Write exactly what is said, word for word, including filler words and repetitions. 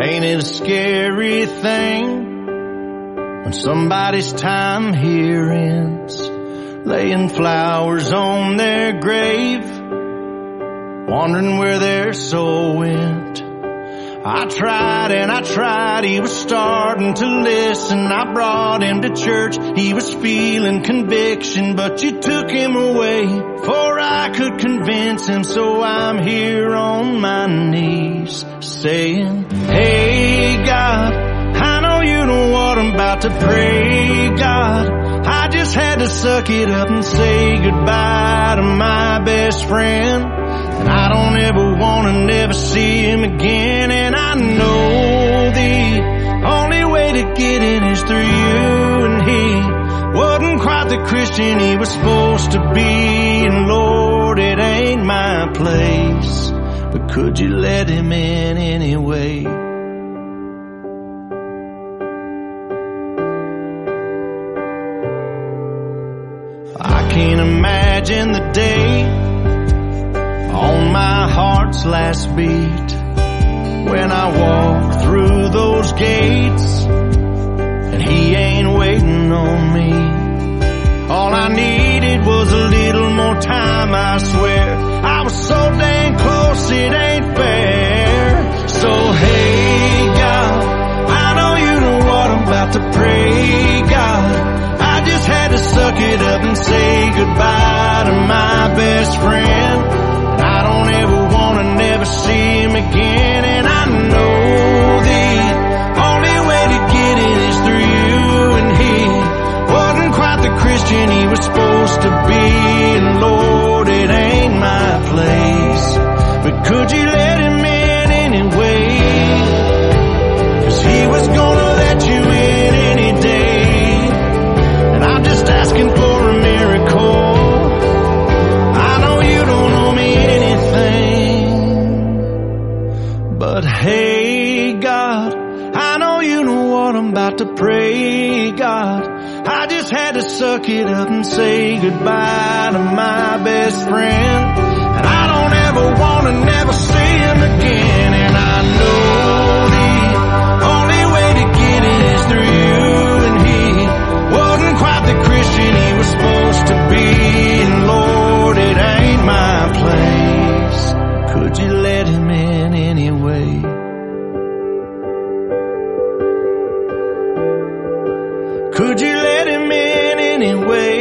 Ain't it a scary thing when somebody's time here ends, laying flowers on their grave, wondering where their soul went? I tried and I tried, he was starting to listen. I brought him to church, he was feeling conviction, but you took him away before I could convince him. So I'm here on my knees saying, hey God, I know you know what I'm about to pray, God. I just had to suck it up and say goodbye to my best friend, and I don't ever want to never see him again. And I know the only way to get in is through you, and he wasn't quite the Christian he was supposed to be. And Lord, it ain't my place, but could you let him in anyway? I can't imagine the day on my heart's last beat when I walk through those gates and he ain't waiting on me. All I needed was a little more time, I swear. I was so dang close, it ain't fair. So hey God, I know you know what I'm about to pray, God. I just had to suck it up and say goodbye to my best friend. I don't ever want to never see him again. And I know the only way to get in is through you, and he wasn't quite the Christian he was supposed to be. And Lord, it ain't my place, but could you let him in anyway? 'Cause he was gonna let you in any day, and I'm just asking for a miracle. But hey God, I know you know what I'm about to pray, God. I just had to suck it up and say goodbye to my best friend, and I don't ever want to never see him again. And I know the only way to get it is through you, and he wasn't quite the Christian he was supposed to be. And Lord, it ain't my place, could you let him in anyway? Could you let him in anyway?